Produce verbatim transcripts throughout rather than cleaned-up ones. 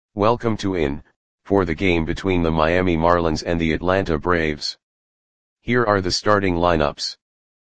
Welcome to In, for the game between the Miami Marlins and the Atlanta Braves. Here are the starting lineups.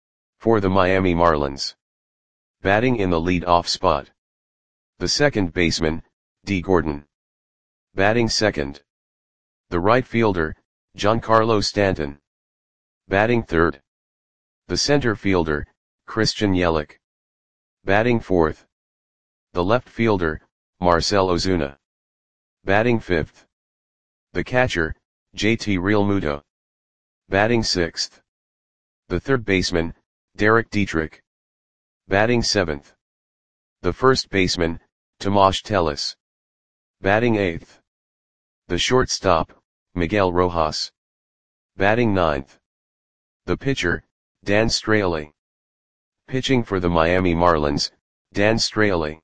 For the Miami Marlins. Batting in the lead-off spot. The second baseman, Dee Gordon. Batting second. The right fielder, Giancarlo Stanton. Batting third. The center fielder, Christian Yelich. Batting fourth. The left fielder, Marcell Ozuna. Batting fifth. The catcher, J T Realmuto. Batting sixth. The third baseman, Derek Dietrich. Batting seventh. The first baseman, Tomas Teles. Batting eighth. The shortstop, Miguel Rojas. Batting ninth. The pitcher, Dan Straily. Pitching for the Miami Marlins, Dan Straily.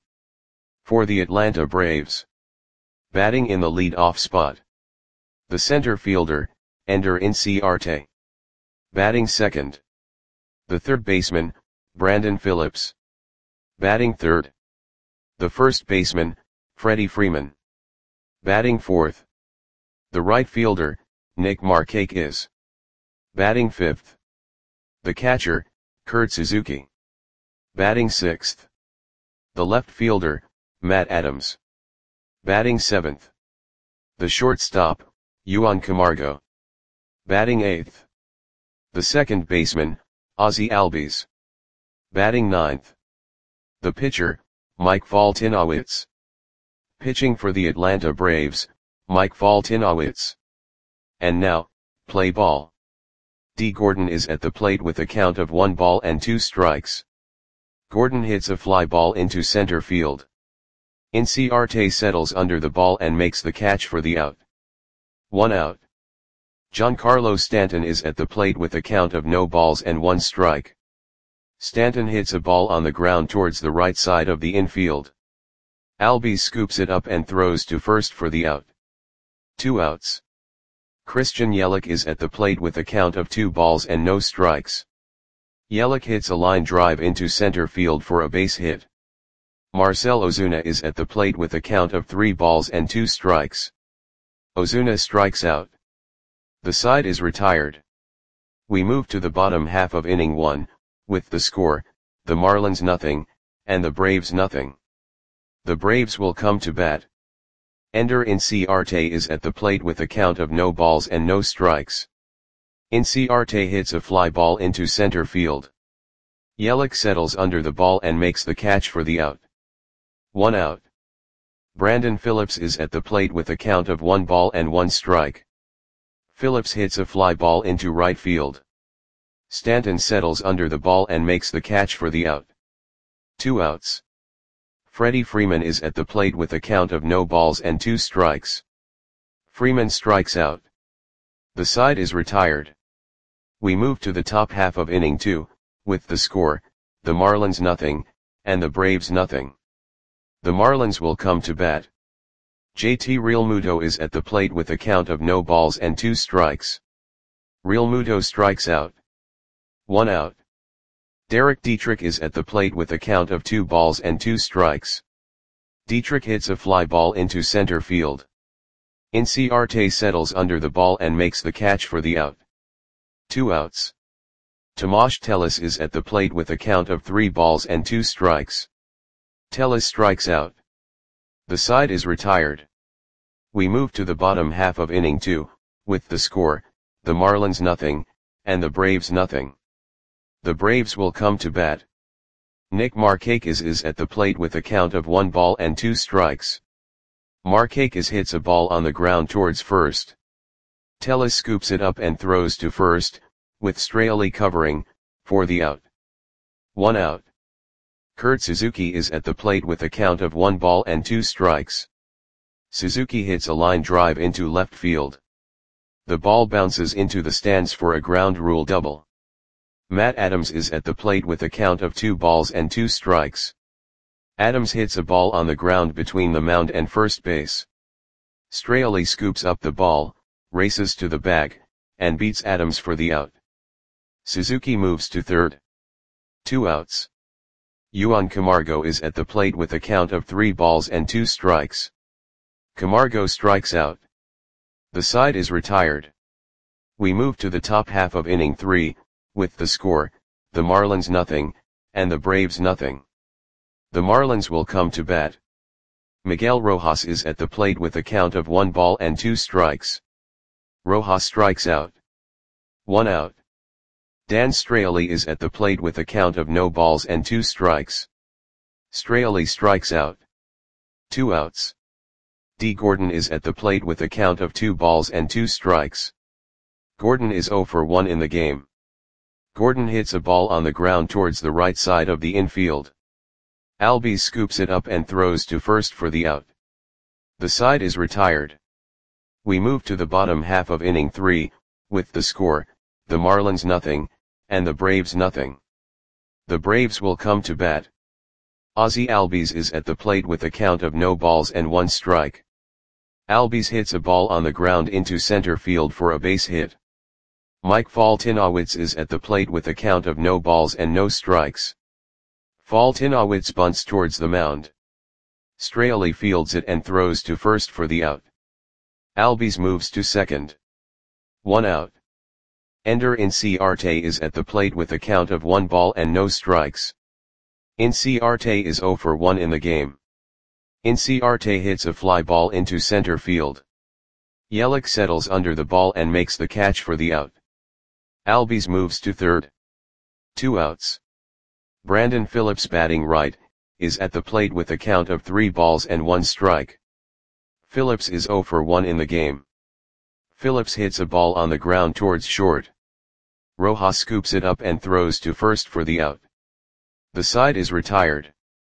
For the Atlanta Braves. Batting in the lead-off spot. The center fielder, Ender Inciarte. Batting second. The third baseman, Brandon Phillips. Batting third. The first baseman, Freddie Freeman. Batting fourth. The right fielder, Nick Markakis. Batting fifth. The catcher, Kurt Suzuki. Batting sixth. The left fielder, Matt Adams. Batting seventh. The shortstop, Juan Camargo. Batting eighth. The second baseman, Ozzie Albies. Batting ninth. The pitcher, Mike Foltynewicz. Pitching for the Atlanta Braves, Mike Foltynewicz. And now, play ball. Dee Gordon is at the plate with a count of one ball and two strikes. Gordon hits a fly ball into center field. Inciarte settles under the ball and makes the catch for the out. One out. Giancarlo Stanton is at the plate with a count of no balls and one strike. Stanton hits a ball on the ground towards the right side of the infield. Albies scoops it up and throws to first for the out. Two outs. Christian Yelich is at the plate with a count of two balls and no strikes. Yelich hits a line drive into center field for a base hit. Marcell Ozuna is at the plate with a count of three balls and two strikes. Ozuna strikes out. The side is retired. We move to the bottom half of inning one, with the score, the Marlins nothing, and the Braves nothing. The Braves will come to bat. Ender Inciarte is at the plate with a count of no balls and no strikes. Inciarte hits a fly ball into center field. Yelich settles under the ball and makes the catch for the out. One out. Brandon Phillips is at the plate with a count of one ball and one strike. Phillips hits a fly ball into right field. Stanton settles under the ball and makes the catch for the out. Two outs. Freddie Freeman is at the plate with a count of no balls and two strikes. Freeman strikes out. The side is retired. We move to the top half of inning two, with the score, the Marlins nothing, and the Braves nothing. The Marlins will come to bat. J T Realmuto is at the plate with a count of no balls and two strikes. Realmuto strikes out. One out. Derek Dietrich is at the plate with a count of two balls and two strikes. Dietrich hits a fly ball into center field. Inciarte settles under the ball and makes the catch for the out. Two outs. Tomas Teles is at the plate with a count of three balls and two strikes. Teles strikes out. The side is retired. We move to the bottom half of inning two, with the score, the Marlins nothing, and the Braves nothing. The Braves will come to bat. Nick Markakis is at the plate with a count of one ball and two strikes. Markakis hits a ball on the ground towards first. Teles scoops it up and throws to first, with Straily covering, for the out. One out. Kurt Suzuki is at the plate with a count of one ball and two strikes. Suzuki hits a line drive into left field. The ball bounces into the stands for a ground rule double. Matt Adams is at the plate with a count of two balls and two strikes. Adams hits a ball on the ground between the mound and first base. Straily scoops up the ball, races to the bag, and beats Adams for the out. Suzuki moves to third. Two outs. Juan Camargo is at the plate with a count of three balls and two strikes. Camargo strikes out. The side is retired. We move to the top half of inning three, with the score, the Marlins nothing, and the Braves nothing. The Marlins will come to bat. Miguel Rojas is at the plate with a count of one ball and two strikes. Rojas strikes out. One out. Dan Straily is at the plate with a count of no balls and two strikes. Straily strikes out. Two outs. D. Gordon is at the plate with a count of two balls and two strikes. Gordon is zero for one in the game. Gordon hits a ball on the ground towards the right side of the infield. Albies scoops it up and throws to first for the out. The side is retired. We move to the bottom half of inning three, with the score, the Marlins nothing, and the Braves nothing. The Braves will come to bat. Ozzie Albies is at the plate with a count of no balls and one strike. Albies hits a ball on the ground into center field for a base hit. Mike Foltynewicz is at the plate with a count of no balls and no strikes. Foltynewicz bunts towards the mound. Straily fields it and throws to first for the out. Albies moves to second. One out. Ender Inciarte is at the plate with a count of one ball and no strikes. Inciarte is zero for one in the game. Inciarte hits a fly ball into center field. Yelich settles under the ball and makes the catch for the out. Albies moves to third. Two outs. Brandon Phillips, batting right, is at the plate with a count of three balls and one strike. Phillips is zero for one in the game. Phillips hits a ball on the ground towards short. Rojas scoops it up and throws to first for the out. The side is retired.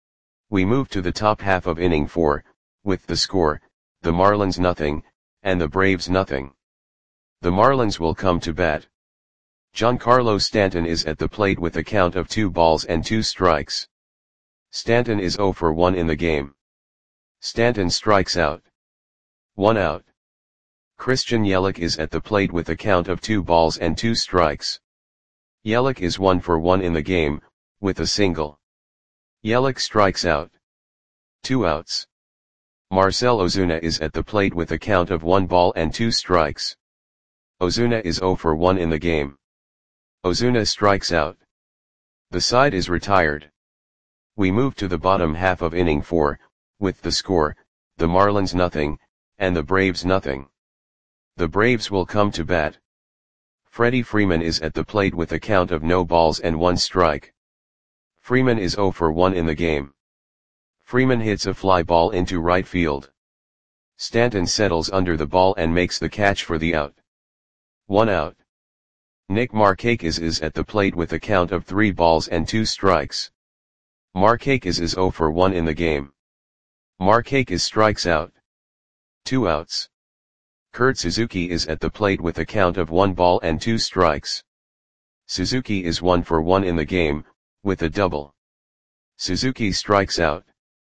We move to the top half of inning four, with the score, the Marlins nothing, and the Braves nothing. The Marlins will come to bat. Giancarlo Stanton is at the plate with a count of two balls and two strikes. Stanton is zero for one in the game. Stanton strikes out. One out. Christian Yelich is at the plate with a count of two balls and two strikes. Yelich is one for one in the game, with a single. Yelich strikes out. Two outs. Marcell Ozuna is at the plate with a count of one ball and two strikes. Ozuna is zero for one in the game. Ozuna strikes out. The side is retired. We move to the bottom half of inning four, with the score, the Marlins nothing, and the Braves nothing. The Braves will come to bat. Freddie Freeman is at the plate with a count of no balls and one strike. Freeman is zero for one in the game. Freeman hits a fly ball into right field. Stanton settles under the ball and makes the catch for the out. One out. Nick Markakis is at the plate with a count of three balls and two strikes. Markakis is zero for one in the game. Markakis strikes out. Two outs. Kurt Suzuki is at the plate with a count of one ball and two strikes. Suzuki is one for one in the game, with a double. Suzuki strikes out.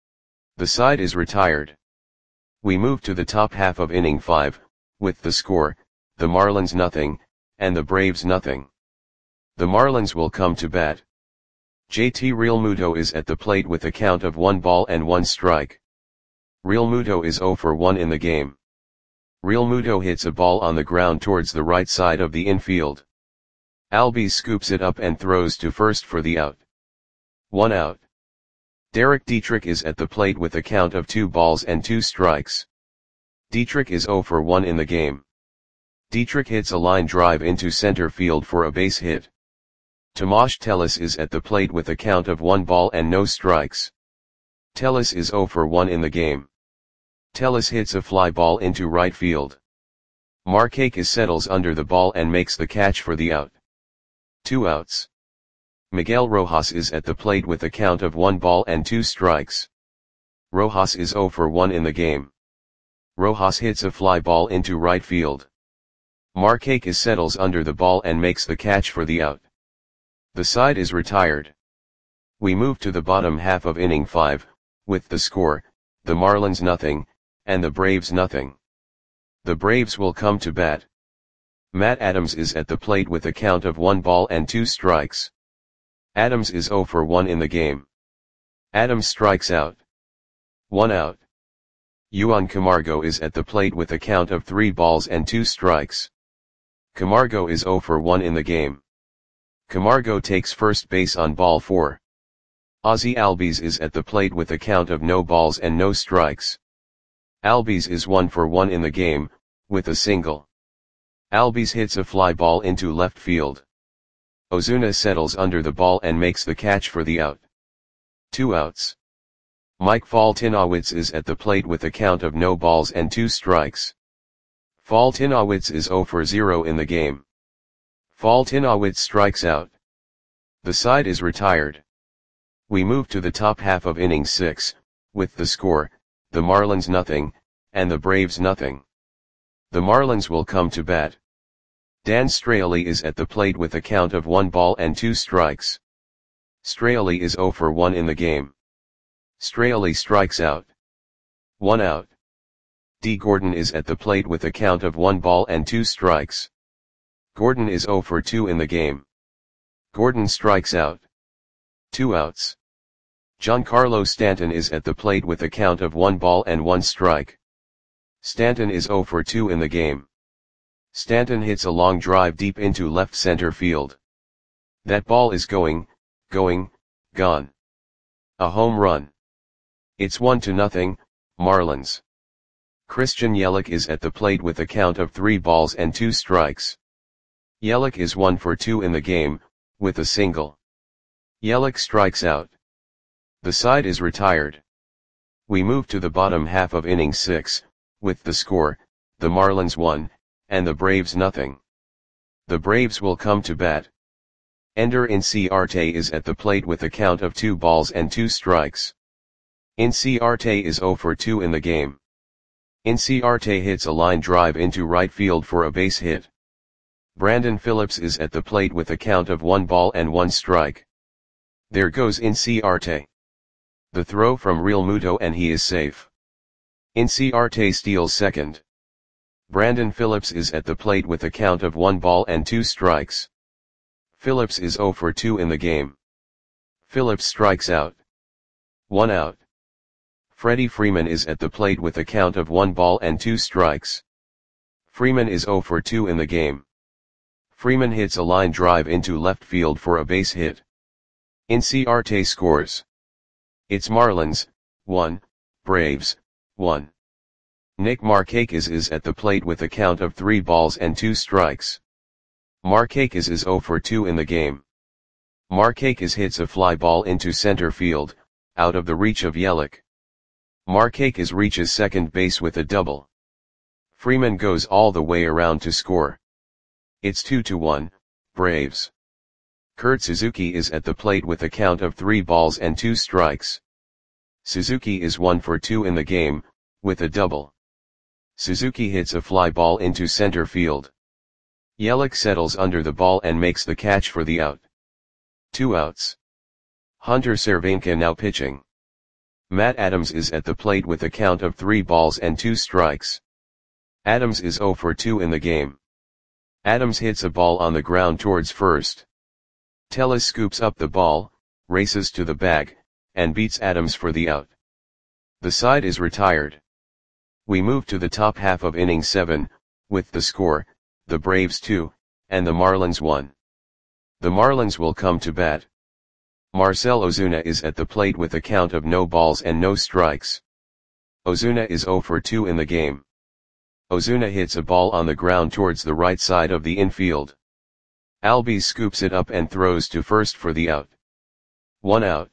The side is retired. We move to the top half of inning five, with the score, the Marlins nothing, and the Braves nothing. The Marlins will come to bat. J T Realmuto is at the plate with a count of one ball and one strike. Realmuto is zero for one in the game. Realmuto hits a ball on the ground towards the right side of the infield. Albies scoops it up and throws to first for the out. One out. Derek Dietrich is at the plate with a count of two balls and two strikes. Dietrich is zero for one in the game. Dietrich hits a line drive into center field for a base hit. Tomas Tellis is at the plate with a count of one ball and no strikes. Tellis is zero for one in the game. Tellis hits a fly ball into right field. Markakis settles under the ball and makes the catch for the out. Two outs. Miguel Rojas is at the plate with a count of one ball and two strikes. Rojas is zero for one in the game. Rojas hits a fly ball into right field. Markakis settles under the ball and makes the catch for the out. The side is retired. We move to the bottom half of inning five, with the score, the Marlins nothing, and the Braves nothing. The Braves will come to bat. Matt Adams is at the plate with a count of one ball and two strikes. Adams is zero for one in the game. Adams strikes out. One out. Juan Camargo is at the plate with a count of three balls and two strikes. Camargo is zero for one in the game. Camargo takes first base on ball four. Ozzy Albies is at the plate with a count of no balls and no strikes. Albies is one for one in the game, with a single. Albies hits a fly ball into left field. Ozuna settles under the ball and makes the catch for the out. Two outs. Mike Foltynewicz is at the plate with a count of no balls and two strikes. Foltynewicz is zero for zero in the game. Foltynewicz strikes out. The side is retired. We move to the top half of inning six, with the score, the Marlins nothing, and the Braves nothing. The Marlins will come to bat. Dan Straily is at the plate with a count of one ball and two strikes. Straily is zero for one in the game. Straily strikes out. One out. D. Gordon is at the plate with a count of one ball and two strikes. Gordon is zero for two in the game. Gordon strikes out. Two outs. Giancarlo Stanton is at the plate with a count of one ball and one strike. Stanton is zero for two in the game. Stanton hits a long drive deep into left center field. That ball is going, going, gone. A home run. It's one to nothing, Marlins. Christian Yelich is at the plate with a count of three balls and two strikes. Yelich is one for two in the game, with a single. Yelich strikes out. The side is retired. We move to the bottom half of inning six, with the score, the Marlins one, and the Braves nothing. The Braves will come to bat. Ender Inciarte is at the plate with a count of two balls and two strikes. Inciarte is zero for two in the game. Inciarte hits a line drive into right field for a base hit. Brandon Phillips is at the plate with a count of one ball and one strike. There goes Inciarte. The throw from Realmuto and he is safe. Inciarte steals second. Brandon Phillips is at the plate with a count of one ball and two strikes. Phillips is zero for two in the game. Phillips strikes out. One out. Freddie Freeman is at the plate with a count of one ball and two strikes. Freeman is zero for two in the game. Freeman hits a line drive into left field for a base hit. Inciarte scores. It's Marlins, one, Braves, one. Nick Markakis is at the plate with a count of three balls and two strikes. Markakis is zero for two in the game. Markakis hits a fly ball into center field, out of the reach of Yelich. Markakis reaches second base with a double. Freeman goes all the way around to score. It's two to one, Braves. Kurt Suzuki is at the plate with a count of three balls and two strikes. Suzuki is one for two in the game, with a double. Suzuki hits a fly ball into center field. Yelich settles under the ball and makes the catch for the out. Two outs. Hunter Cervenka now pitching. Matt Adams is at the plate with a count of three balls and two strikes. Adams is zero for two in the game. Adams hits a ball on the ground towards first. Tellez scoops up the ball, races to the bag, and beats Adams for the out. The side is retired. We move to the top half of inning seven, with the score, the Braves two, and the Marlins one. The Marlins will come to bat. Marcell Ozuna is at the plate with a count of no balls and no strikes. Ozuna is zero for two in the game. Ozuna hits a ball on the ground towards the right side of the infield. Albies scoops it up and throws to first for the out. One out.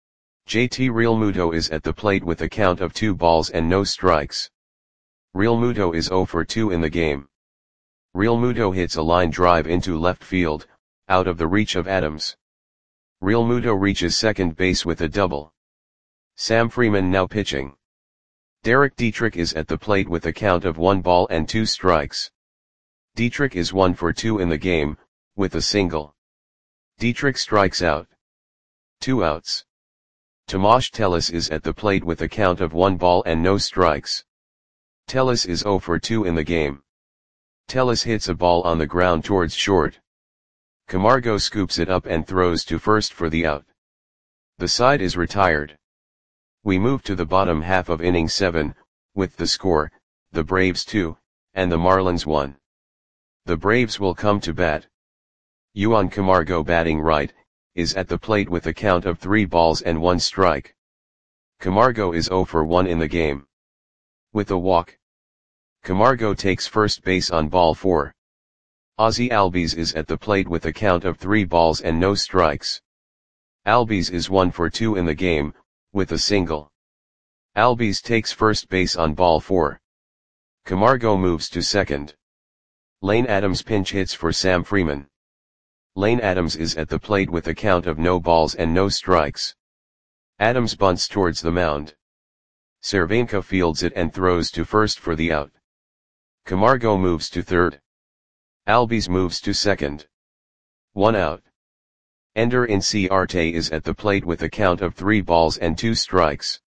J T Realmuto is at the plate with a count of two balls and no strikes. Realmuto is zero for two in the game. Realmuto hits a line drive into left field, out of the reach of Adams. Realmuto reaches second base with a double. Sam Freeman now pitching. Derek Dietrich is at the plate with a count of one ball and two strikes. Dietrich is one for two in the game, with a single. Dietrich strikes out. Two outs. Tomas Tellez is at the plate with a count of one ball and no strikes. Tellez is zero for two in the game. Tellez hits a ball on the ground towards short. Camargo scoops it up and throws to first for the out. The side is retired. We move to the bottom half of inning seven, with the score, the Braves two, and the Marlins one. The Braves will come to bat. Juan Camargo batting right, is at the plate with a count of three balls and one strike. Camargo is zero for one in the game. With a walk. Camargo takes first base on ball four. Ozzie Albies is at the plate with a count of three balls and no strikes. Albies is one for two in the game, with a single. Albies takes first base on ball four. Camargo moves to second. Lane Adams pinch hits for Sam Freeman. Lane Adams is at the plate with a count of no balls and no strikes. Adams bunts towards the mound. Cervenka fields it and throws to first for the out. Camargo moves to third. Albies moves to second. One out. Ender Inciarte is at the plate with a count of three balls and two strikes.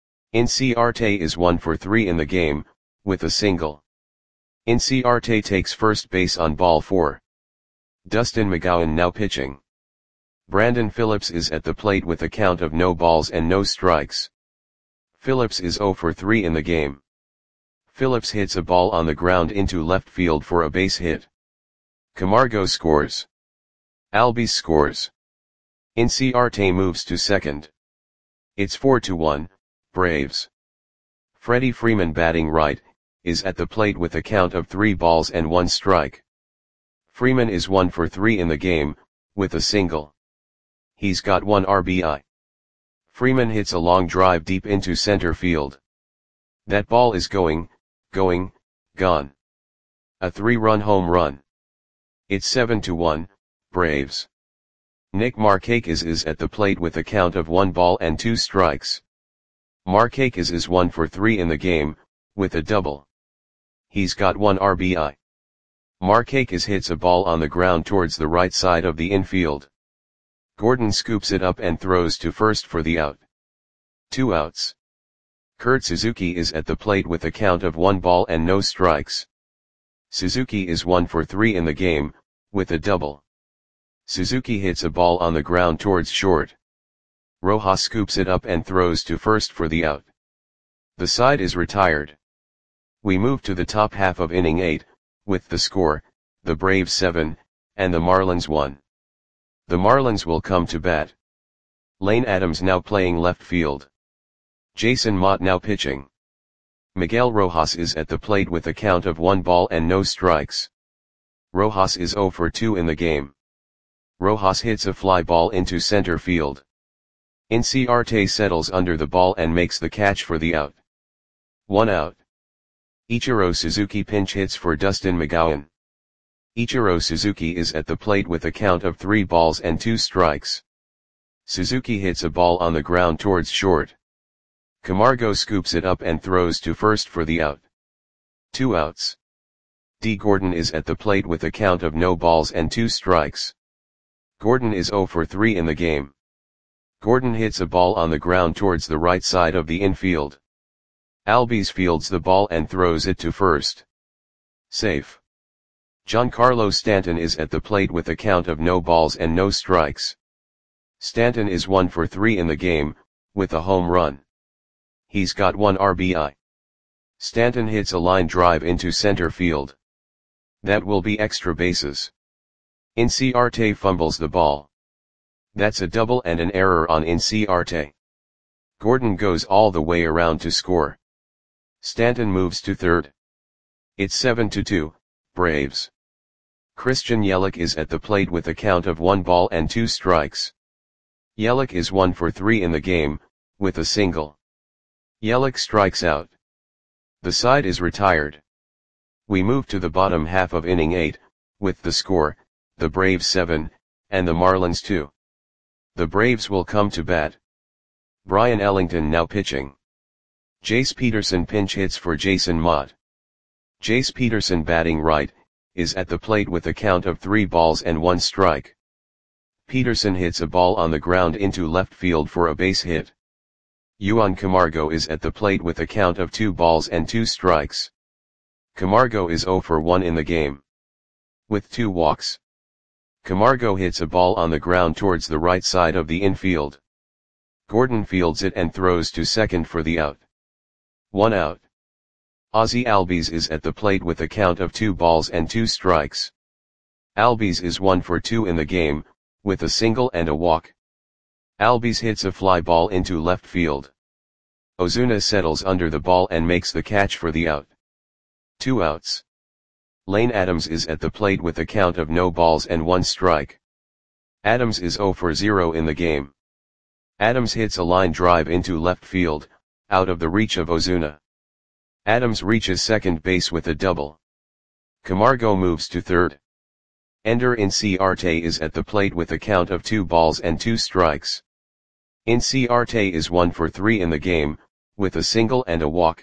Inciarte is one for three in the game, with a single. Inciarte takes first base on ball four. Dustin McGowan now pitching. Brandon Phillips is at the plate with a count of no balls and no strikes. Phillips is zero for three in the game. Phillips hits a ball on the ground into left field for a base hit. Camargo scores. Albies scores. Inciarte moves to second. It's four to one, Braves. Freddie Freeman batting right, is at the plate with a count of three balls and one strike. Freeman is one for three in the game, with a single. He's got one R B I. Freeman hits a long drive deep into center field. That ball is going, going, gone. A three-run home run. It's seven to one, Braves. Nick Markakis is at the plate with a count of one ball and two strikes. Markakis is one for three in the game, with a double. He's got one R B I. Markakis hits a ball on the ground towards the right side of the infield. Gordon scoops it up and throws to first for the out. Two outs. Kurt Suzuki is at the plate with a count of one ball and no strikes. Suzuki is one for three in the game, with a double. Suzuki hits a ball on the ground towards short. Rojas scoops it up and throws to first for the out. The side is retired. We move to the top half of inning eight, with the score, the Braves seven, and the Marlins one. The Marlins will come to bat. Lane Adams now playing left field. Jason Motte now pitching. Miguel Rojas is at the plate with a count of one ball and no strikes. Rojas is zero for two in the game. Rojas hits a fly ball into center field. Inciarte settles under the ball and makes the catch for the out. One out. Ichiro Suzuki pinch hits for Dustin McGowan. Ichiro Suzuki is at the plate with a count of three balls and two strikes. Suzuki hits a ball on the ground towards short. Camargo scoops it up and throws to first for the out. Two outs. D. Gordon is at the plate with a count of no balls and two strikes. Gordon is zero for three in the game. Gordon hits a ball on the ground towards the right side of the infield. Albies fields the ball and throws it to first. Safe. Giancarlo Stanton is at the plate with a count of no balls and no strikes. Stanton is one for three in the game, with a home run. He's got one R B I. Stanton hits a line drive into center field. That will be extra bases. Inciarte fumbles the ball. That's a double and an error on Inciarte. Gordon goes all the way around to score. Stanton moves to third. It's seven to two, Braves. Christian Yelich is at the plate with a count of one ball and two strikes. Yelich is one for three in the game, with a single. Yelich strikes out. The side is retired. We move to the bottom half of inning eight, with the score, the Braves seven, and the Marlins two. The Braves will come to bat. Brian Ellington now pitching. Jace Peterson pinch hits for Jason Motte. Jace Peterson batting right, is at the plate with a count of three balls and one strike. Peterson hits a ball on the ground into left field for a base hit. Juan Camargo is at the plate with a count of two balls and two strikes. Camargo is zero for one in the game. With two walks. Camargo hits a ball on the ground towards the right side of the infield. Gordon fields it and throws to second for the out. One out. Ozzie Albies is at the plate with a count of two balls and two strikes. Albies is one for two in the game, with a single and a walk. Albies hits a fly ball into left field. Ozuna settles under the ball and makes the catch for the out. Two outs. Lane Adams is at the plate with a count of no balls and one strike. Adams is zero for zero in the game. Adams hits a line drive into left field, out of the reach of Ozuna. Adams reaches second base with a double. Camargo moves to third. Ender Inciarte is at the plate with a count of two balls and two strikes. Inciarte is one for three in the game, with a single and a walk.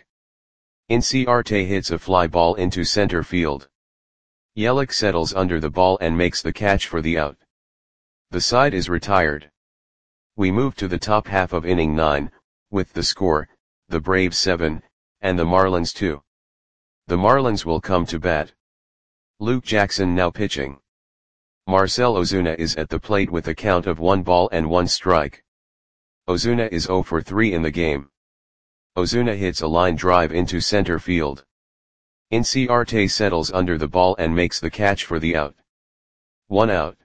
Inciarte hits a fly ball into center field. Yelich settles under the ball and makes the catch for the out. The side is retired. We move to the top half of inning nine, with the score, the Braves seven, and the Marlins two. The Marlins will come to bat. Luke Jackson now pitching. Marcell Ozuna is at the plate with a count of one ball and one strike. Ozuna is zero for three in the game. Ozuna hits a line drive into center field. Inciarte settles under the ball and makes the catch for the out. One out.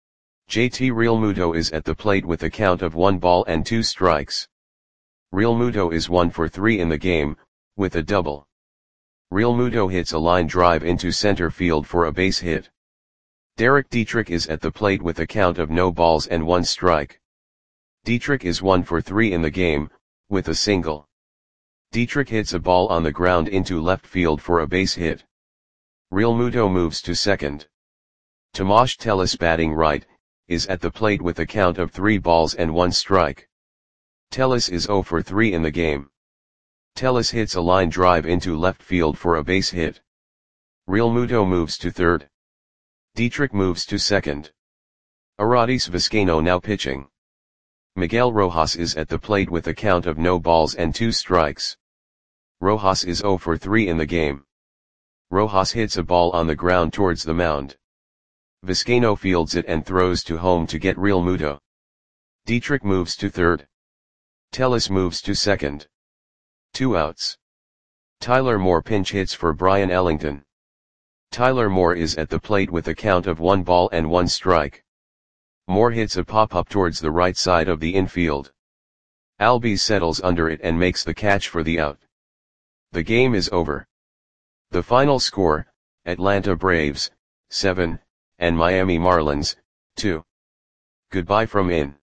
J T Realmuto is at the plate with a count of one ball and two strikes. Realmuto is one for three in the game, with a double. Realmuto hits a line drive into center field for a base hit. Derek Dietrich is at the plate with a count of no balls and one strike. Dietrich is one for three in the game, with a single. Dietrich hits a ball on the ground into left field for a base hit. Realmuto moves to second. Tomas Tellez, batting right, is at the plate with a count of three balls and one strike. Tellez is zero for three in the game. Tellez hits a line drive into left field for a base hit. Realmuto moves to third. Dietrich moves to second. Arodys Vizcaino now pitching. Miguel Rojas is at the plate with a count of no balls and two strikes. Rojas is zero for three in the game. Rojas hits a ball on the ground towards the mound. Vizcaino fields it and throws to home to get Realmuto. Dietrich moves to third. Tellez moves to second. Two outs. Tyler Moore pinch hits for Brian Ellington. Tyler Moore is at the plate with a count of one ball and one strike. Moore hits a pop-up towards the right side of the infield. Albies settles under it and makes the catch for the out. The game is over. The final score, Atlanta Braves, seven, and Miami Marlins, two. Goodbye from in.